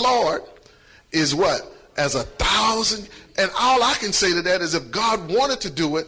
Lord is what? As 1,000. And all I can say to that is if God wanted to do it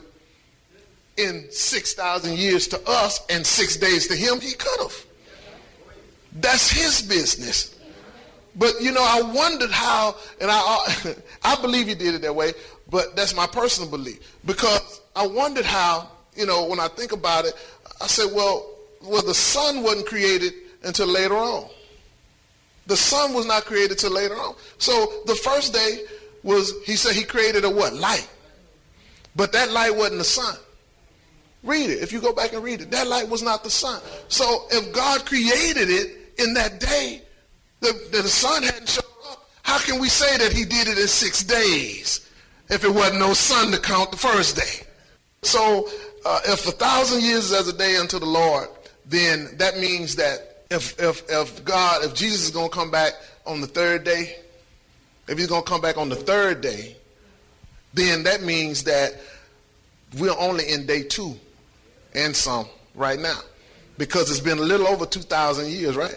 in 6,000 years to us and 6 days to him, he could have. That's his business. But, I wondered how, and I believe he did it that way, but that's my personal belief. Because I wondered how, when I think about it, I said, well, the sun wasn't created until later on. The sun was not created till later on. So the first day was, he said he created a what? Light. But that light wasn't the sun. Read it. If you go back and read it, that light was not the sun. So if God created it in that day, the sun hadn't shown up, how can we say that he did it in 6 days if it wasn't no sun to count the first day? So if 1,000 years is as a day unto the Lord, then that means that if Jesus is going to come back on the third day, if he's going to come back on the third day, then that means that we're only in day 2 and some right now, because it's been a little over 2,000 years, right?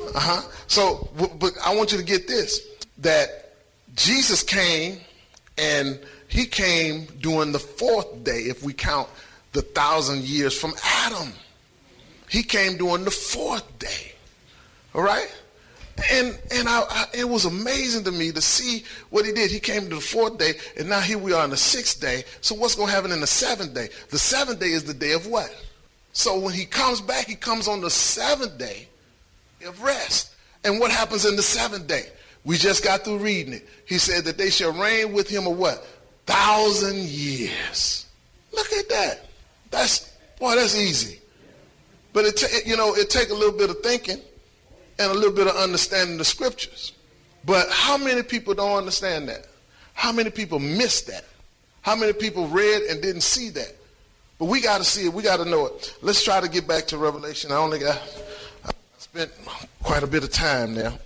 So, but I want you to get this, that Jesus came, and he came during the 4th day, if we count the 1,000 years from Adam. He came during the 4th day. All right? And it was amazing to me to see what he did. He came to the 4th day, and now here we are on the 6th day. So what's going to happen in the 7th day? The 7th day is the day of what? So when he comes back, he comes on the 7th day of rest. And what happens in the 7th day? We just got through reading it. He said that they shall reign with him a what? 1,000 years. Look at that. That's easy. But it take a little bit of thinking and a little bit of understanding the scriptures. But how many people don't understand that? How many people miss that? How many people read and didn't see that? But we got to see it. We got to know it. Let's try to get back to Revelation. I spent quite a bit of time now.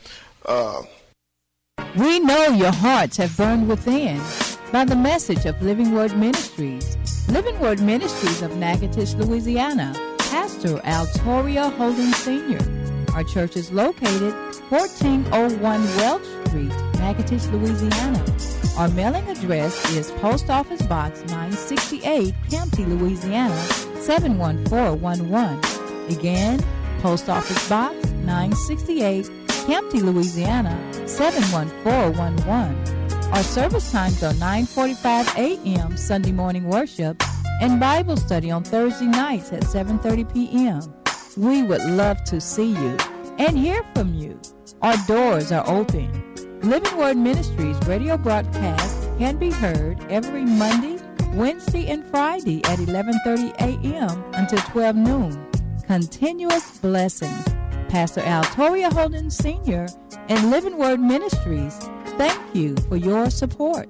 We know your hearts have burned within by the message of Living Word Ministries. Living Word Ministries of Natchitoches, Louisiana. Pastor Altoria Holden Sr. Our church is located 1401 Welch Street, Natchitoches, Louisiana. Our mailing address is Post Office Box 968, Campty, Louisiana 71411. Again, Post Office Box 968, Campty, Louisiana 71411. Our service times are 9:45 a.m. Sunday morning worship and Bible study on Thursday nights at 7:30 p.m. We would love to see you and hear from you. Our doors are open. Living Word Ministries radio broadcast can be heard every Monday, Wednesday, and Friday at 11:30 a.m. until 12 noon. Continuous blessings. Pastor Altoria Holden Sr. and Living Word Ministries, thank you for your support.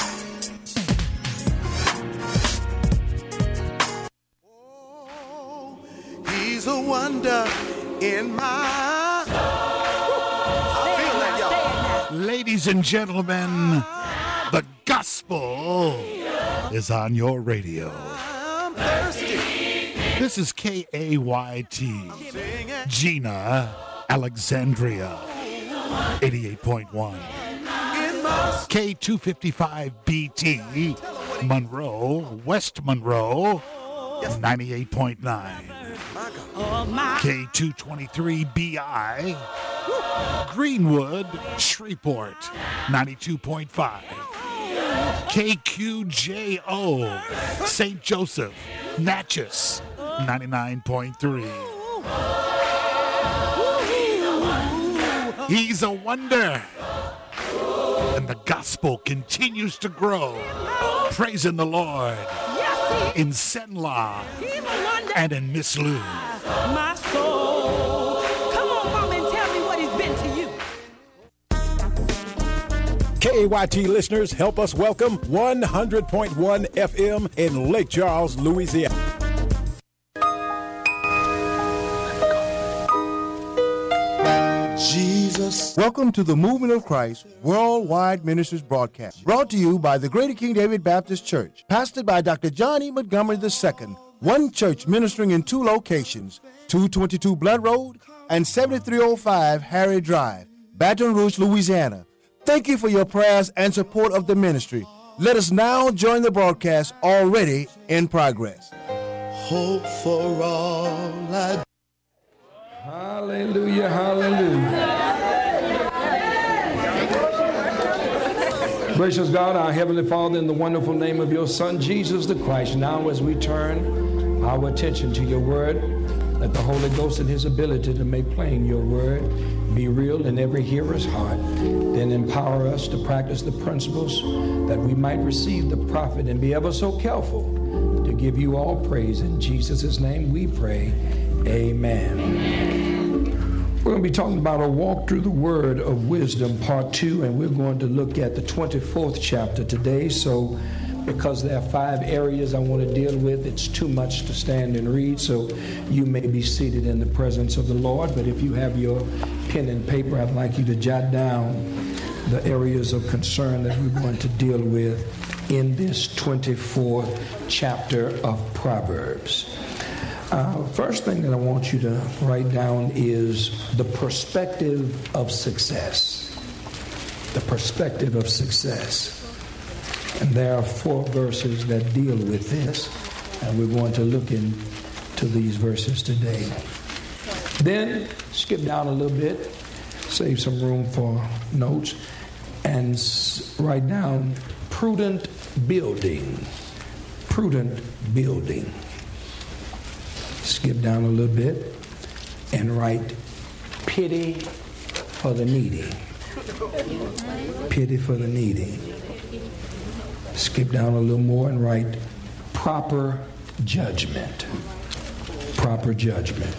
Oh, he's a wonder in my soul. Feel that, y'all. Ladies and gentlemen, the gospel is on your radio. I'm thirsty. This is KAYT, Gina, Alexandria, 88.1. K255BT, Monroe, West Monroe, 98.9. K223BI, Greenwood, Shreveport, 92.5. KQJO, St. Joseph, Natchez, 99.3. He's a wonder. And the gospel continues to grow. Praising the Lord in Senla and in Miss Lou. My soul. Come on, Mama, and tell me what he's been to you. KAYT listeners, help us welcome 100.1 FM in Lake Charles, Louisiana. Jesus. Welcome to the Movement of Christ Worldwide Ministers broadcast, brought to you by the Greater King David Baptist Church, pastored by Dr. John E. Montgomery II, one church ministering in two locations, 222 Blood Road and 7305 Harry Drive. Baton Rouge, Louisiana. Thank you for your prayers and support of the ministry. Let us now join the broadcast already in progress. Hope for all I do. Hallelujah, hallelujah. Gracious God, our Heavenly Father, in the wonderful name of your Son, Jesus the Christ, now as we turn our attention to your word, let the Holy Ghost and his ability to make plain your word be real in every hearer's heart. Then empower us to practice the principles that we might receive the profit and be ever so careful to give you all praise. In Jesus' name we pray. Amen. We're going to be talking about a walk through the word of wisdom, part 2, and we're going to look at the 24th chapter today. So because there are 5 areas I want to deal with, it's too much to stand and read, so you may be seated in the presence of the Lord. But if you have your pen and paper, I'd like you to jot down the areas of concern that we're going to deal with in this 24th chapter of Proverbs. First thing that I want you to write down is the perspective of success. The perspective of success. And there are 4 verses that deal with this, and we're going to look into these verses today. Then skip down a little bit, save some room for notes, and write down prudent building. Prudent building. Skip down a little bit and write pity for the needy. Pity for the needy. Skip down a little more and write proper judgment. Proper judgment.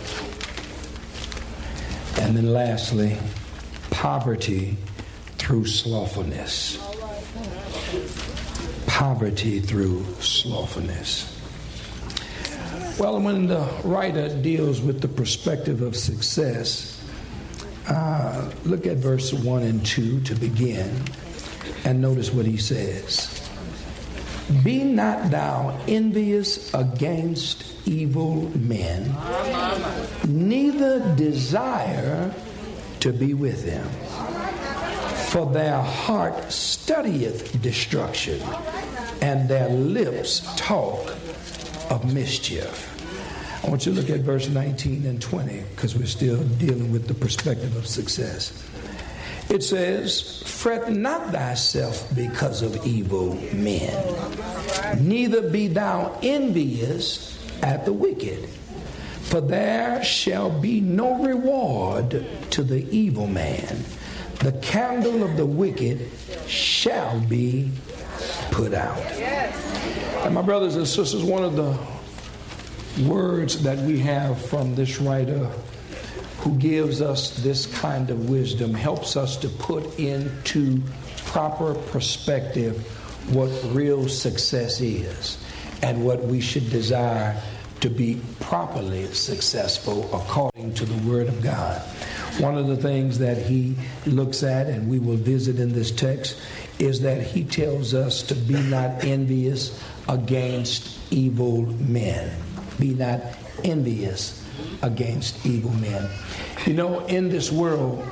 And then lastly, poverty through slothfulness. Poverty through slothfulness. Well, when the writer deals with the perspective of success, look at verse 1 and 2 to begin, and notice what he says. Be not thou envious against evil men, neither desire to be with them. For their heart studieth destruction, and their lips talk of mischief. I want you to look at verse 19 and 20 because we're still dealing with the perspective of success. It says, fret not thyself because of evil men, neither be thou envious at the wicked, for there shall be no reward to the evil man. The candle of the wicked shall be put out. And my brothers and sisters, one of the words that we have from this writer who gives us this kind of wisdom helps us to put into proper perspective what real success is and what we should desire to be properly successful according to the Word of God. One of the things that he looks at, and we will visit in this text, is that he tells us to be not envious against evil men. Be not envious against evil men. You know, in this world,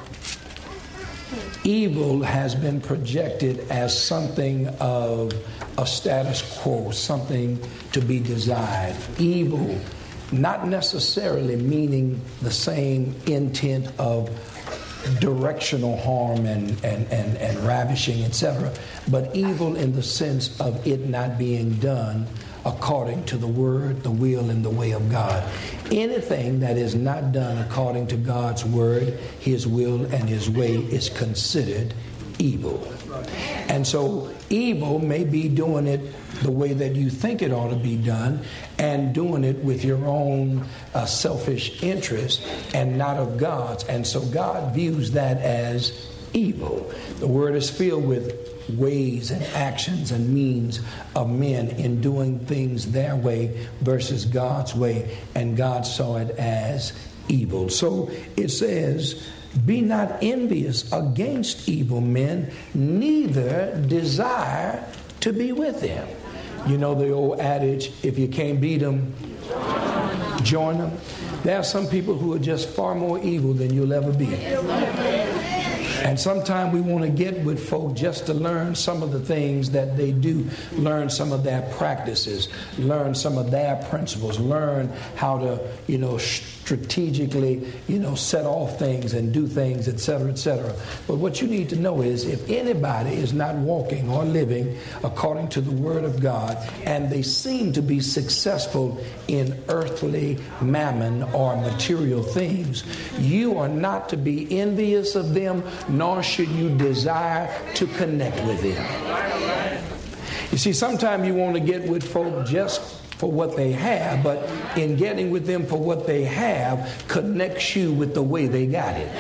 evil has been projected as something of a status quo, something to be desired. Evil, not necessarily meaning the same intent of directional harm and ravishing, etc., but evil in the sense of it not being done according to the word, the will, and the way of God. Anything that is not done according to God's word, his will, and his way is considered evil. And so evil may be doing it the way that you think it ought to be done and doing it with your own selfish interest and not of God's. And so God views that as evil. The word is filled with ways and actions and means of men in doing things their way versus God's way, and God saw it as evil. So it says, be not envious against evil men, neither desire to be with them. You know the old adage, if you can't beat them, join them. There are some people who are just far more evil than you'll ever be. And sometimes we want to get with folk just to learn some of the things that they do, learn some of their practices, learn some of their principles, learn how to, strategically, set off things and do things, etc., etc. But what you need to know is if anybody is not walking or living according to the Word of God, and they seem to be successful in earthly mammon or material things, you are not to be envious of them, nor should you desire to connect with them. You see, sometimes you want to get with folk just for what they have, but in getting with them for what they have connects you with the way they got it.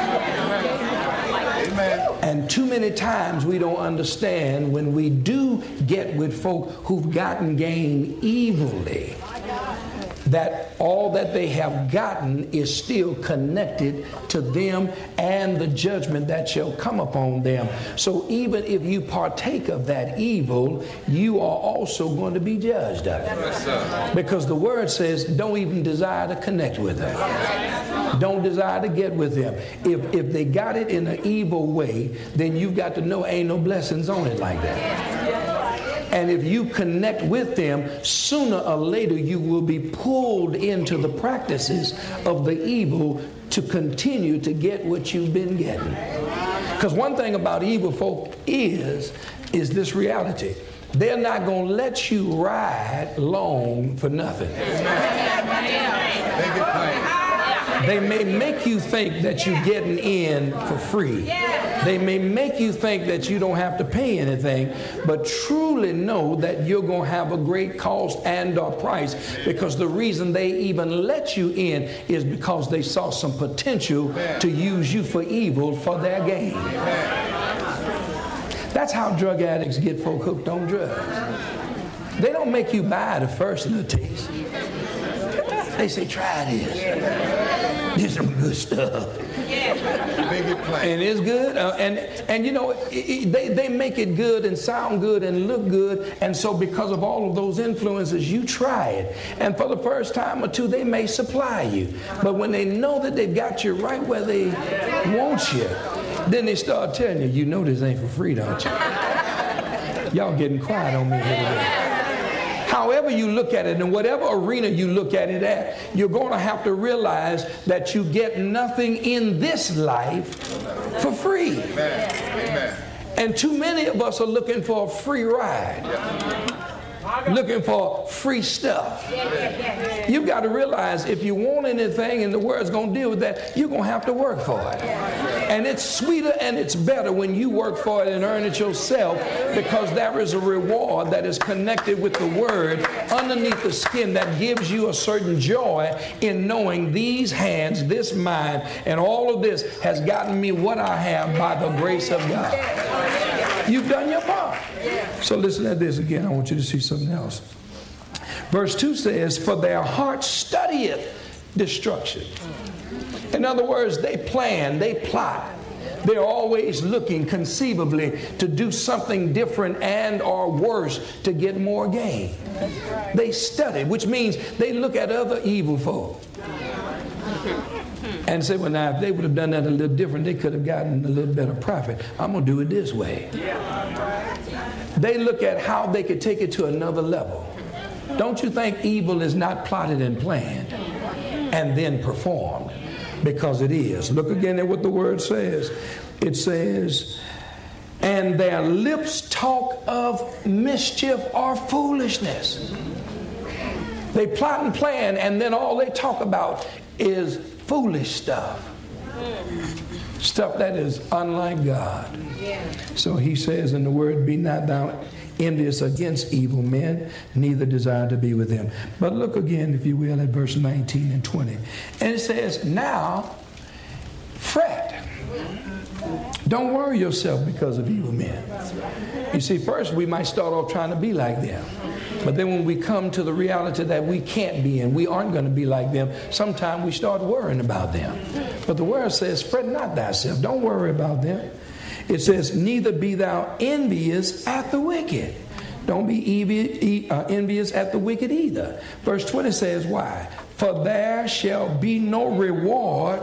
And too many times we don't understand when we do get with folk who've gotten gain evilly, that all that they have gotten is still connected to them and the judgment that shall come upon them. So even if you partake of that evil, you are also going to be judged of it. Because the word says, don't even desire to connect with them. Don't desire to get with them. If they got it in an evil way, then you've got to know ain't no blessings on it like that. And if you connect with them, sooner or later you will be pulled into the practices of the evil to continue to get what you've been getting. Because one thing about evil folk is this reality. They're not going to let you ride long for nothing. They may make you think that you're getting in for free. They may make you think that you don't have to pay anything, but truly know that you're going to have a great cost and or price, because the reason they even let you in is because they saw some potential to use you for evil for their gain. That's how drug addicts get folk hooked on drugs. They don't make you buy the first little taste. They say, try this. This is some good stuff. And it's good. They make it good and sound good and look good. And so because of all of those influences, you try it. And for the first time or two, they may supply you. But when they know that they've got you right where they want you, then they start telling you, you know this ain't for free, don't you? Y'all getting quiet on me here today. However you look at it, in whatever arena you look at it at, you're going to have to realize that you get nothing in this life for free. Amen. And too many of us are looking for a free ride. Looking for free stuff. You've got to realize if you want anything and the word's going to deal with that, you're going to have to work for it. And it's sweeter and it's better when you work for it and earn it yourself, because there is a reward that is connected with the word underneath the skin that gives you a certain joy in knowing these hands, this mind, and all of this has gotten me what I have by the grace of God. You've done your part. So listen to this again. I want you to see something else. Verse 2 says, for their heart studieth destruction. In other words, they plan, they plot. They're always looking conceivably to do something different and or worse to get more gain. They study, which means they look at other evil folk and say, well, now, if they would have done that a little different, they could have gotten a little better profit. I'm going to do it this way. They look at how they could take it to another level. Don't you think evil is not plotted and planned and then performed? Because it is. Look again at what the word says. It says, and their lips talk of mischief or foolishness. They plot and plan, and then all they talk about is foolish stuff. Stuff that is unlike God. So he says in the word, be not thou envious against evil men, neither desire to be with them. But look again, if you will, at verse 19 and 20. And it says, now fret. Don't worry yourself because of evil men. You see, first we might start off trying to be like them. But then when we come to the reality that we can't be and we aren't going to be like them, sometimes we start worrying about them. But the word says, fret not thyself. Don't worry about them. It says, neither be thou envious at the wicked. Don't be envious at the wicked either. Verse 20 says, why? For there shall be no reward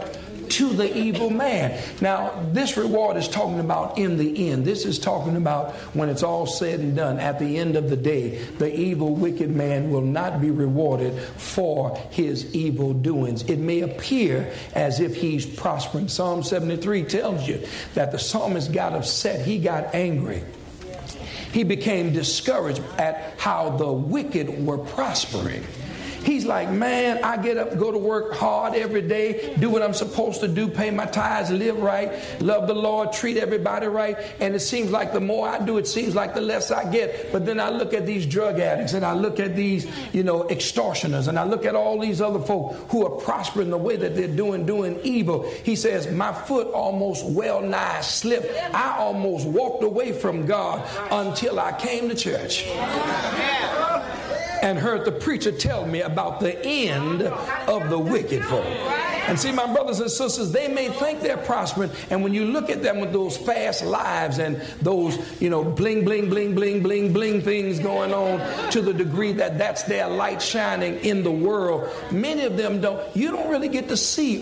to the evil man. Now, this reward is talking about in the end. This is talking about when it's all said and done. At the end of the day, the evil, wicked man will not be rewarded for his evil doings. It may appear as if he's prospering. Psalm 73 tells you that the psalmist got upset. He got angry. He became discouraged at how the wicked were prospering. He's like, man, I get up, go to work hard every day, do what I'm supposed to do, pay my tithes, live right, love the Lord, treat everybody right. And it seems like the more I do, it seems like the less I get. But then I look at these drug addicts and I look at these, extortioners, and I look at all these other folk who are prospering the way that they're doing evil. He says, my foot almost well nigh slipped. I almost walked away from God until I came to church and heard the preacher tell me about the end of the wicked folk. And see, my brothers and sisters, they may think they're prospering, and when you look at them with those fast lives and those, bling, bling, bling, bling, bling, bling things going on to the degree that that's their light shining in the world, many of them you don't really get to see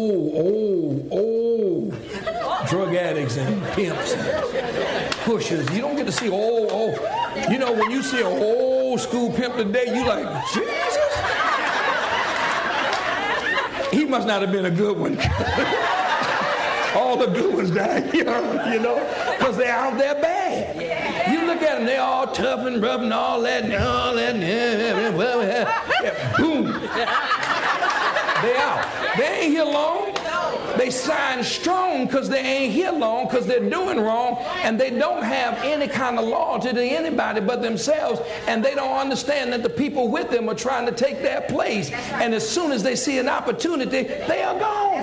drug addicts and pimps and pushers. You don't get to see when you see an old school pimp today, you like, Jesus? He must not have been a good one. All the good ones died young, because they're out there bad. You look at them, they're all tough and rough and all that, boom. They out. They ain't here long. They sign strong because they ain't here long, because they're doing wrong, and they don't have any kind of loyalty to anybody but themselves, and they don't understand that the people with them are trying to take their place, and as soon as they see an opportunity, they are gone.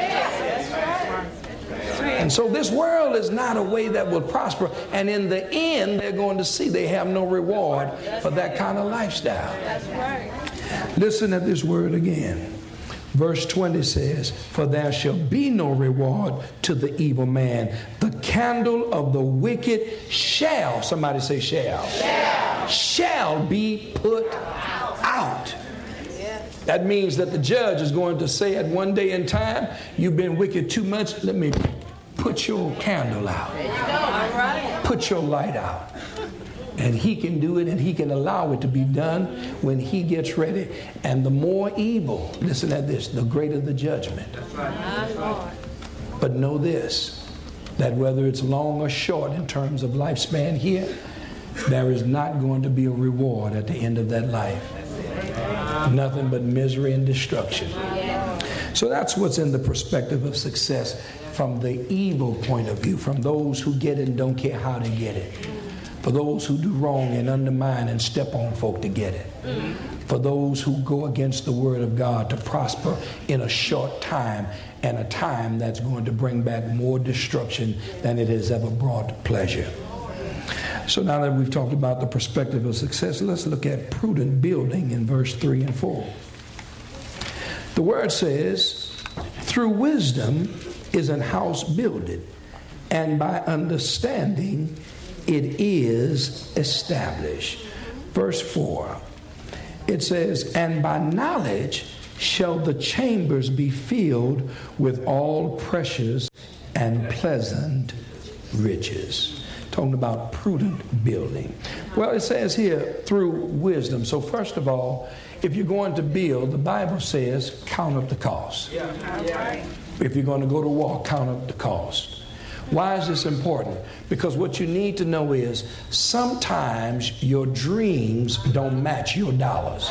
And so this world is not a way that will prosper, and in the end, they're going to see they have no reward for that kind of lifestyle. Listen at this word again. Verse 20 says, for there shall be no reward to the evil man. The candle of the wicked shall, somebody say shall be put out. That means that the judge is going to say at one day in time, you've been wicked too much, let me put your candle out. Put your light out. And he can do it, and he can allow it to be done when he gets ready. And the more evil, listen at this, the greater the judgment. But know this, that whether it's long or short in terms of lifespan here, there is not going to be a reward at the end of that life. Nothing but misery and destruction. So that's what's in the perspective of success from the evil point of view, from those who get it and don't care how they get it. For those who do wrong and undermine and step on folk to get it. For those who go against the word of God to prosper in a short time, and a time that's going to bring back more destruction than it has ever brought pleasure. So now that we've talked about the perspective of success, let's look at prudent building in verse 3 and 4. The word says, through wisdom is an house builded, and by understanding it is established. Verse 4, it says, and by knowledge shall the chambers be filled with all precious and pleasant riches. Talking about prudent building. Well, it says here, through wisdom. So first of all, if you're going to build, the Bible says, count up the cost. If you're going to go to war, count up the cost. Why is this important? Because what you need to know is sometimes your dreams don't match your dollars.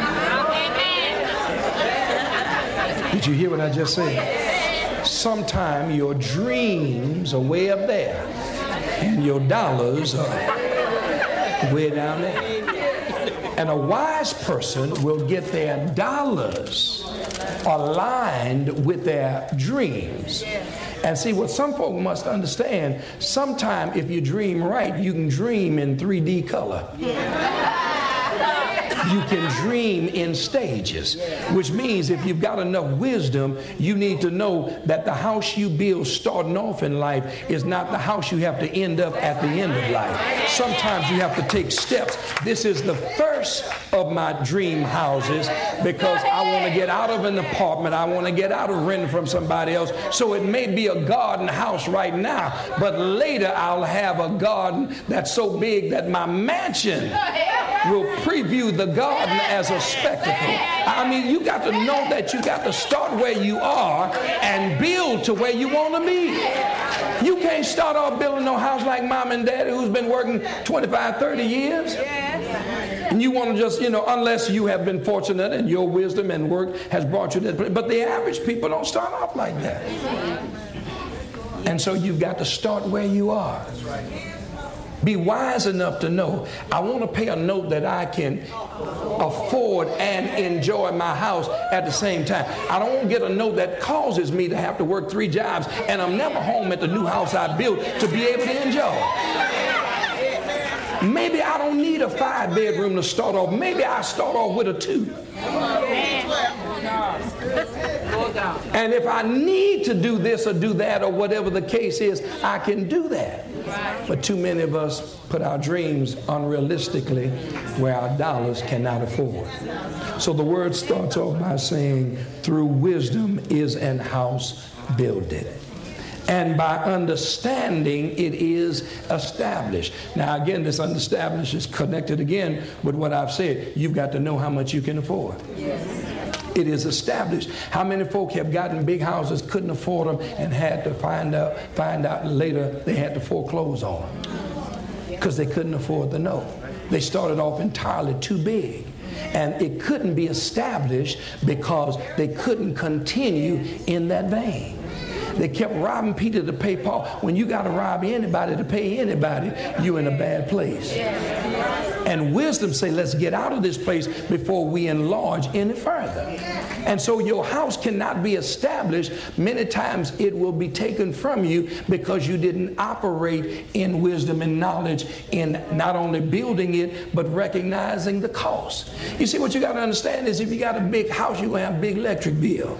Did you hear what I just said? Sometimes your dreams are way up there and your dollars are way down there. And a wise person will get their dollars aligned with their dreams. And see, what some folk must understand, sometimes if you dream right, you can dream in 3D color. You can dream in stages, which means if you've got enough wisdom, you need to know that the house you build starting off in life is not the house you have to end up at the end of life. Sometimes you have to take steps. This is the first of my dream houses because I want to get out of an apartment. I want to get out of renting from somebody else. So it may be a garden house right now, but later I'll have a garden that's so big that my mansion will preview the garden as a spectacle. I mean, you got to know that you got to start where you are and build to where you want to be. You can't start off building no house like mom and daddy who's been working 25, 30 years. And you want to just, unless you have been fortunate and your wisdom and work has brought you to this. But the average people don't start off like that. And so you've got to start where you are. Be wise enough to know, I want to pay a note that I can afford and enjoy my house at the same time. I don't want to get a note that causes me to have to work 3 jobs and I'm never home at the new house I built to be able to enjoy. Maybe I don't need a 5-bedroom to start off. Maybe I start off with a 2. And if I need to do this or do that or whatever the case is, I can do that. But too many of us put our dreams unrealistically where our dollars cannot afford. So the word starts off by saying, through wisdom is an house builded. And by understanding, it is established. Now, again, this established is connected again with what I've said. You've got to know how much you can afford. It is established. How many folk have gotten big houses, couldn't afford them, and had to find out later they had to foreclose on them because they couldn't afford the note. They started off entirely too big. And it couldn't be established because they couldn't continue in that vein. They kept robbing Peter to pay Paul. When you got to rob anybody to pay anybody, you're in a bad place. And wisdom say, let's get out of this place before we enlarge any further. And so your house cannot be established. Many times it will be taken from you because you didn't operate in wisdom and knowledge in not only building it, but recognizing the cost. You see, what you got to understand is if you got a big house, you're going to have a big electric bill.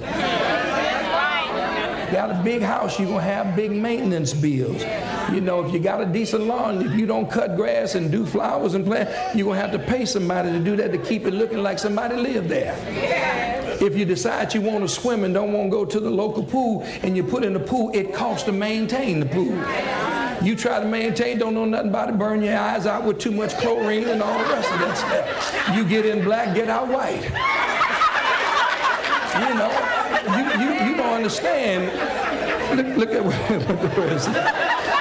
Got a big house, you're going to have big maintenance bills. If you got a decent lawn, if you don't cut grass and do flowers and plant, you're going to have to pay somebody to do that to keep it looking like somebody lived there. If you decide you want to swim and don't want to go to the local pool and you put in the pool, it costs to maintain the pool. You try to maintain, don't know nothing about it, burn your eyes out with too much chlorine and all the rest of that stuff. You get in black, get out white. You don't understand. Look at what the word says.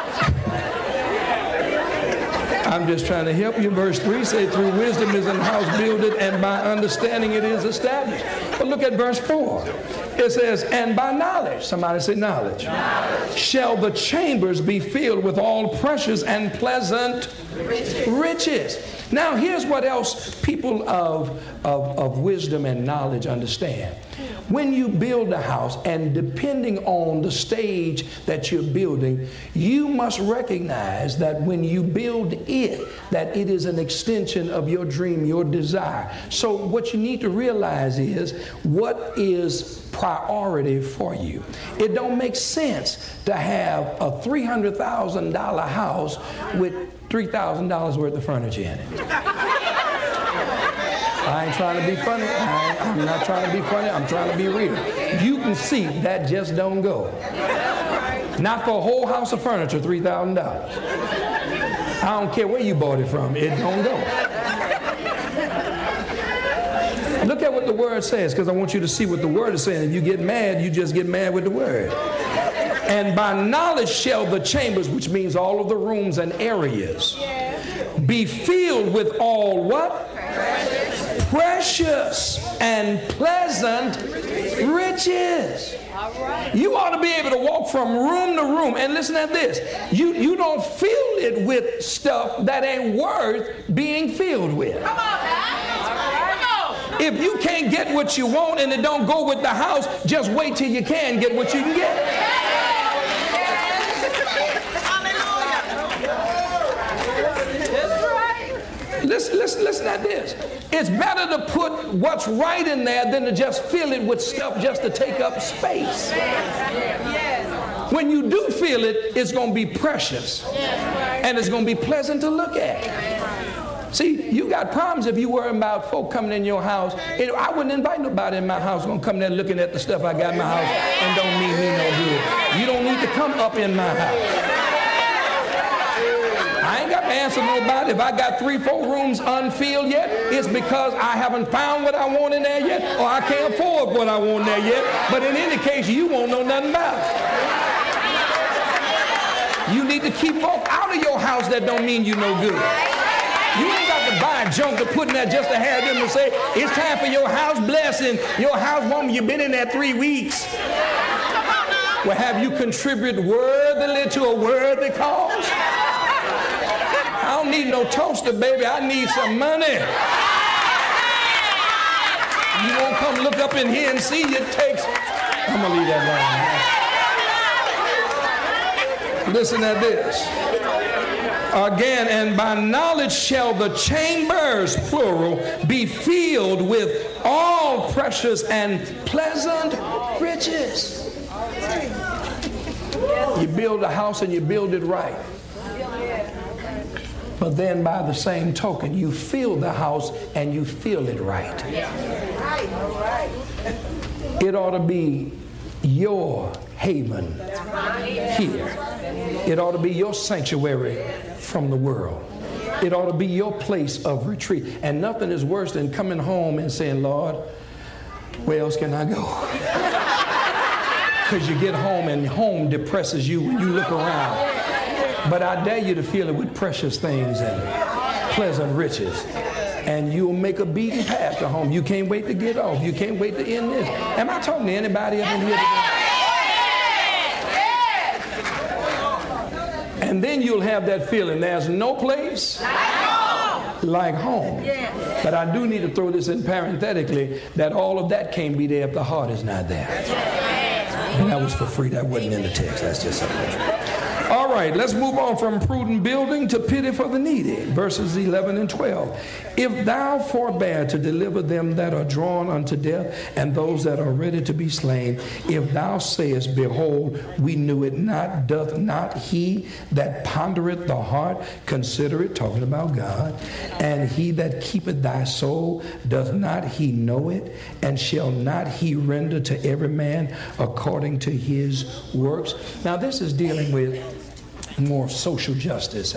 I'm just trying to help you. Verse 3 says, through wisdom is an house builded, and by understanding it is established. But look at verse 4. It says, and by knowledge, somebody say knowledge, shall the chambers be filled with all precious and pleasant riches. Now, here's what else people of wisdom and knowledge understand. When you build a house, and depending on the stage that you're building, you must recognize that when you build it, that it is an extension of your dream, your desire. So what you need to realize is what is priority for you. It don't make sense to have a $300,000 house with $3,000 worth of furniture in it. I ain't trying to be funny. I'm not trying to be funny. I'm trying to be real. You can see that just don't go. Not for a whole house of furniture, $3,000. I don't care where you bought it from. It don't go. Look at what the word says, because I want you to see what the word is saying. If you get mad, you just get mad with the word. And by knowledge shall the chambers, which means all of the rooms and areas, be filled with all what? Precious and pleasant riches. You ought to be able to walk from room to room. And listen at this. You don't fill it with stuff that ain't worth being filled with. Come on, man. If you can't get what you want and it don't go with the house, just wait till you can get what you can get. listen at this. It's better to put what's right in there than to just fill it with stuff just to take up space. When you do fill it, it's going to be precious. And it's going to be pleasant to look at. See, you got problems if you worry about folk coming in your house. I wouldn't invite nobody in my house going to come there looking at the stuff I got in my house and don't mean me no good. You don't need to come up in my house. I ain't got to answer nobody. If I got 3-4 rooms unfilled yet, it's because I haven't found what I want in there yet, or I can't afford what I want in there yet. But in any case, you won't know nothing about it. You need to keep folk out of your house that don't mean you no good. You ain't got to buy junk to put in there just to have them to say, it's time for your house blessing. Your housewarming, you've been in there 3 weeks. Well, have you contributed worthily to a worthy cause? I don't need no toaster, baby. I need some money. You won't come look up in here and see it takes. I'm going to leave that alone. Listen at this. Again, and by knowledge shall the chambers, plural, be filled with all precious and pleasant riches. You build a house and you build it right. But then by the same token, you fill the house and you fill it right. It ought to be your haven here. It ought to be your sanctuary from the world. It ought to be your place of retreat. And nothing is worse than coming home and saying, Lord, where else can I go? Because you get home and home depresses you when you look around. But I dare you to fill it with precious things and pleasant riches. And you'll make a beaten path to home. You can't wait to get off. You can't wait to end this. Am I talking to anybody up in here today? And then you'll have that feeling, there's no place like home. But I do need to throw this in parenthetically, that all of that can't be there if the heart is not there. And that was for free. That wasn't in the text. That's just something. All right, let's move on from prudent building to pity for the needy. Verses 11 and 12. If thou forbear to deliver them that are drawn unto death and those that are ready to be slain, if thou sayest, behold, we knew it not, doth not he that pondereth the heart consider it, talking about God, and he that keepeth thy soul, doth not he know it, and shall not he render to every man according to his works? Now this is dealing with more social justice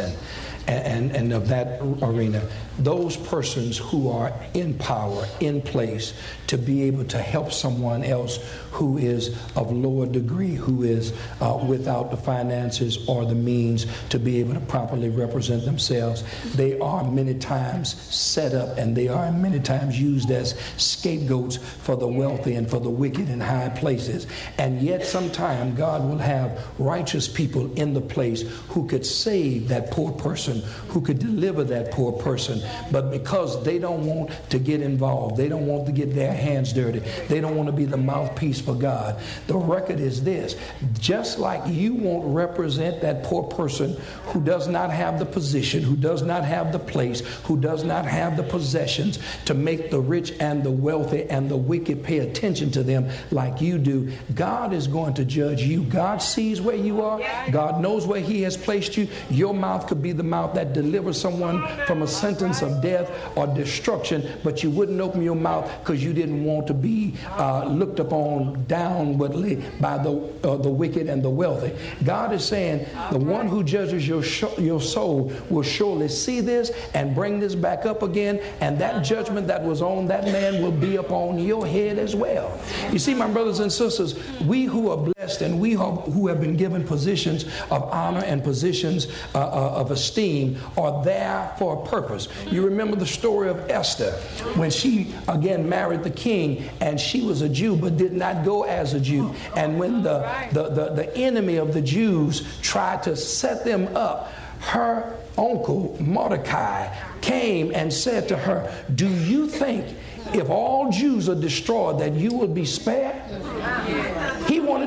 and of that arena. Those persons who are in power, in place, to be able to help someone else who is of lower degree, who is without the finances or the means to be able to properly represent themselves. They are many times set up and they are many times used as scapegoats for the wealthy and for the wicked in high places. And yet sometime God will have righteous people in the place who could save that poor person, who could deliver that poor person. But because they don't want to get involved, they don't want to get their hands dirty, they don't want to be the mouthpiece for God. The record is this: just like you won't represent that poor person who does not have the position, who does not have the place, who does not have the possessions to make the rich and the wealthy and the wicked pay attention to them like you do, God is going to judge you. God sees where you are. God knows where he has placed you. Your mouth could be the mouth that delivers someone from a sentence of death or destruction, but you wouldn't open your mouth because you didn't want to be looked upon downwardly by the wicked and the wealthy. God is saying the one who judges your soul will surely see this and bring this back up again, and that judgment that was on that man will be upon your head as well. You see, my brothers and sisters, we who are blessed and we who have been given positions of honor and positions of esteem are there for a purpose. You remember the story of Esther when she again married the king, and she was a Jew but did not go as a Jew. And when the enemy of the Jews tried to set them up, her uncle Mordecai came and said to her, do you think if all Jews are destroyed that you will be spared? He wanted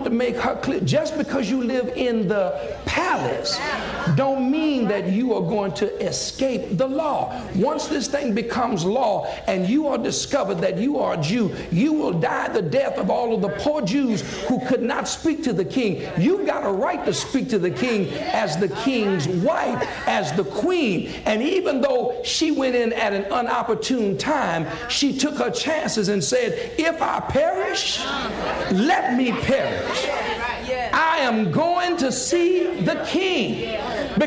to make her clear, just because you live in the palace don't mean that you are going to escape the law. Once this thing becomes law and you are discovered that you are a Jew, you will die the death of all of the poor Jews who could not speak to the king. You've got a right to speak to the king as the king's wife, as the queen. And even though she went in at an inopportune time, she took her chances and said, if I perish, let me perish. I am going to see the king.